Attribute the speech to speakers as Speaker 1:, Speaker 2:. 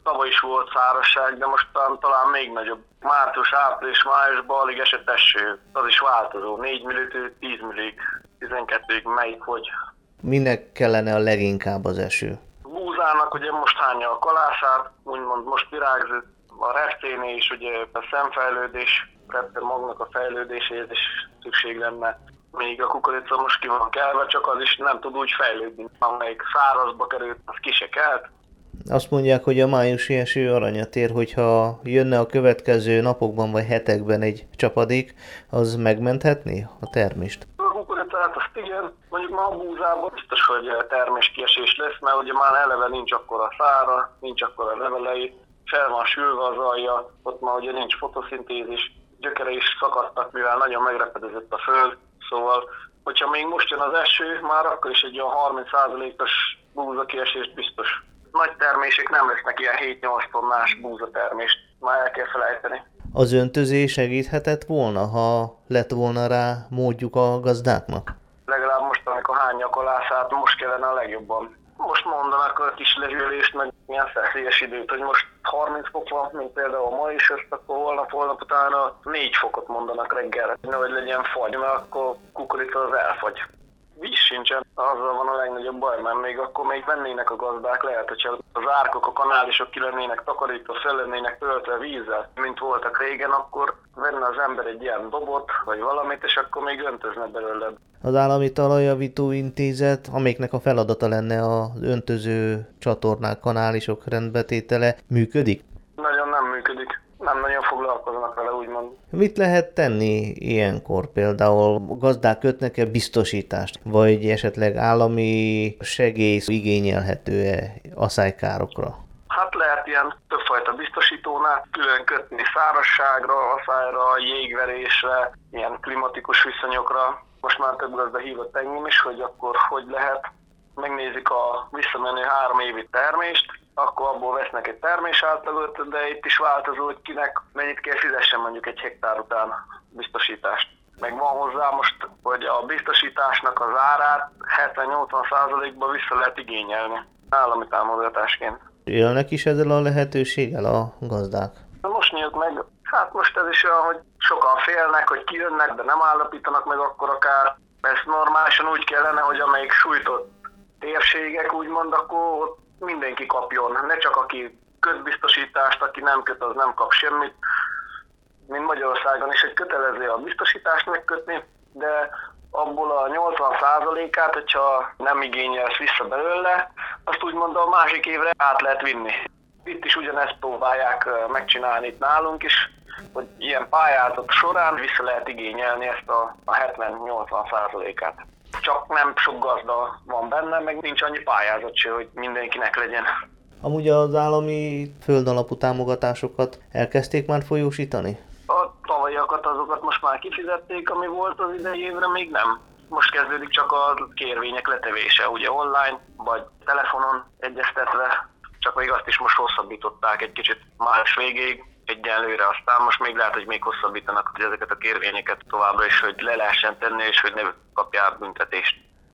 Speaker 1: Tavaly is volt szárazság, de most talán még nagyobb. Március, április, májusban alig esett eső. Az is változó. 4 millitől 10 millig, 12-ig melyik hogy.
Speaker 2: Minek kellene a leginkább az eső?
Speaker 1: Búzának ugye most hányja a kalászát, úgymond most virágzott. A repténél is ugye a szemfejlődés, reptér magnak a fejlődéséhez is szükség lenne. Még a kukorica most ki van kelve, csak az is nem tud úgy fejlődni. Amelyik szárazba került, az ki se kelt.
Speaker 2: Azt mondják, hogy a májusi eső aranyat ér, hogyha jönne a következő napokban vagy hetekben egy csapadék, az megmenthetné a termést?
Speaker 1: A kukoricát azt igen, mondjuk ma a búzában biztos, hogy terméskiesés lesz, mert ugye már eleve nincs akkora szára, nincs akkora levelei, fel van sülve az alja, ott már ugye nincs fotoszintézis, gyökere is szakadtak, mivel nagyon megrepedezett a föld, szóval, hogyha még most jön az eső, már akkor is egy olyan 30%-os búzakiesést biztos. Nagy termések nem lesznek ilyen 7-8 tonnás búzatermést, már el kell felejteni.
Speaker 2: Az öntözés segíthetett volna, ha lett volna rá módjuk a gazdáknak?
Speaker 1: Legalább most, amikor hányja a kalászát, most kellene a legjobban. Most mondanak a kis lehűlést, meg milyen szeszélyes időt, hogy most 30 fok van, mint például ma is, ezt akkor holnap utána 4 fokot mondanak reggel, nehogy legyen fagy, mert akkor kukorica az elfagy. Víz sincsen, azzal van a legnagyobb baj, mert még akkor még vennének a gazdák, lehet, hogyha az árkok, a kanálisok ki lennének takarítva, fel lennének töltve vízzel, mint voltak régen, akkor venne az ember egy ilyen dobot, vagy valamit, és akkor még öntözne belőle.
Speaker 2: Az Állami Talajjavító Intézet, amelyiknek a feladata lenne az öntöző csatornák, kanálisok rendbetétele, működik?
Speaker 1: Nagyon nem működik. Nem nagyon foglalkoznak vele, úgymond.
Speaker 2: Mit lehet tenni ilyenkor? Például gazdák kötnek-e biztosítást? Vagy esetleg állami segély igényelhető-e aszálykárokra?
Speaker 1: Hát lehet ilyen többfajta biztosítónál külön kötni szárazságra, aszályra, jégverésre, ilyen klimatikus viszonyokra. Most már több gazda hívott engem is, hogy akkor hogy lehet. Megnézik a visszamenő 3 évi termést, akkor abból vesznek egy termésátlagot, de itt is változó, hogy kinek mennyit kell fizessen mondjuk egy hektár után biztosítást. Meg van hozzá most, hogy a biztosításnak az árát 70-80%-ban vissza lehet igényelni állami támogatásként.
Speaker 2: Élnek is ezzel a lehetőséggel a gazdák?
Speaker 1: Most nyílt meg, hát most ez is olyan, hogy sokan félnek, hogy kijönnek, de nem állapítanak meg akkor akár. Ez normálisan úgy kellene, hogy amelyik sújtott térségek úgymond, akkor mindenki kapjon, ne csak aki köt biztosítást, aki nem köt, az nem kap semmit. Mint Magyarországon is egy kötelező a biztosítást megkötni, de abból a 80%-át, hogyha nem igényelsz vissza belőle, azt úgymond a másik évre át lehet vinni. Itt is ugyanezt próbálják megcsinálni itt nálunk is, hogy ilyen pályázatok során vissza lehet igényelni ezt a 70-80%-át. Csak nem sok gazda van benne, meg nincs annyi pályázat se, hogy mindenkinek legyen.
Speaker 2: Amúgy az állami földalapú támogatásokat elkezdték már folyósítani?
Speaker 1: A tavalyiakat azokat most már kifizették, ami volt az idei évre, még nem. Most kezdődik csak a kérvények letevése, ugye online, vagy telefonon egyeztetve, csak még azt is most hosszabbították egy kicsit május végéig egyenlőre, aztán most még lehet, hogy még hosszabbítanak ezeket a kérvényeket továbbra is, hogy le lehessen tenni, és hogy ne kapják büntetést.